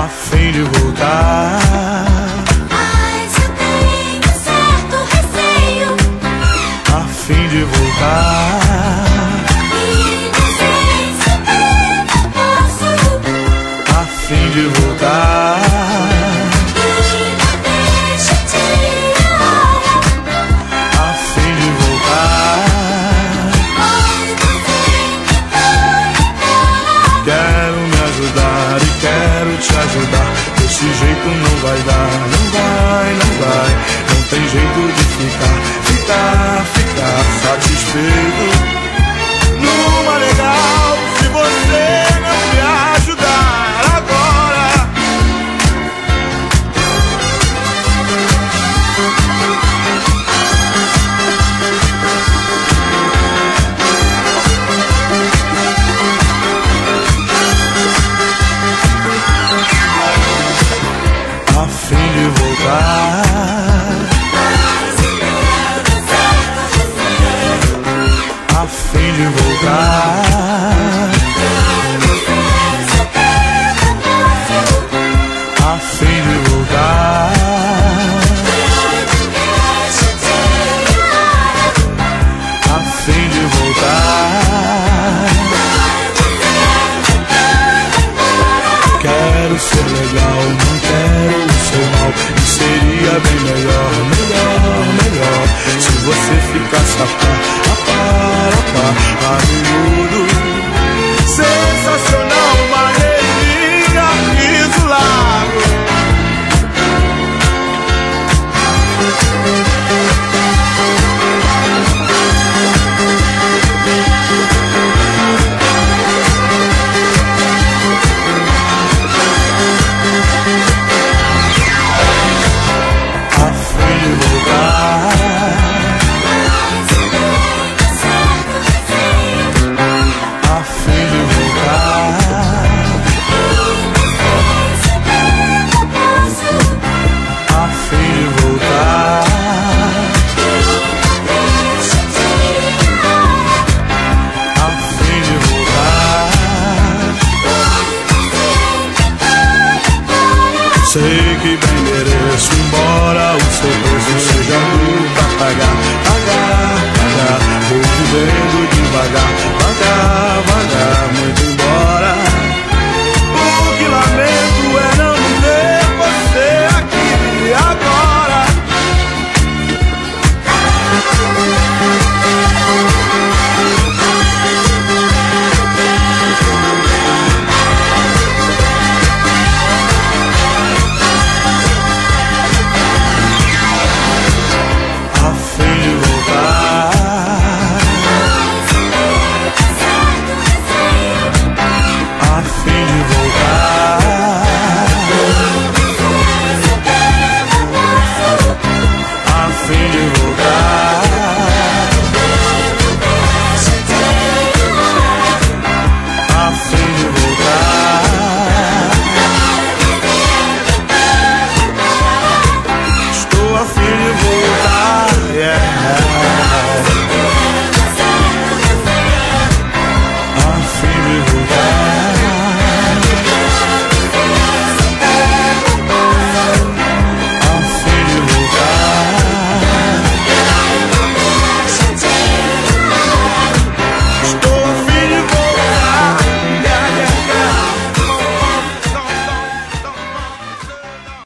a fim de voltar. Mas eu tenho certo receio, A fim de voltar. e não sei se eu posso, A fim de voltar. e não deixo tirar. A fim de voltar. Oi, você que foi embora. Quero me ajudar e quero te ajudar. Desse jeito não vai dar, não vai, não vai. Não tem jeito de ficar satisfeito. Numa legal, se você não me ajudar agora. A fim de voltar. Mas eu tenho certo receio, A fim de voltar. e não sei se eu posso, A fim de voltar. e não deixo tirar. A fim de voltar. Quero ser legal, não quero ser mal. E seria bem melhor, melhor se você ficasse a par, a miúdo. Sensacional, maneirinha, riso largo. A fim de voltar. Mas eu tenho certo receio, A fim de voltar. e não sei se eu posso, A fim de voltar. e não deixo tirar. A fim de voltar. Sei que bem mereço, embora o seu preço seja duro pra pagar. Vou vivendo devagar, muito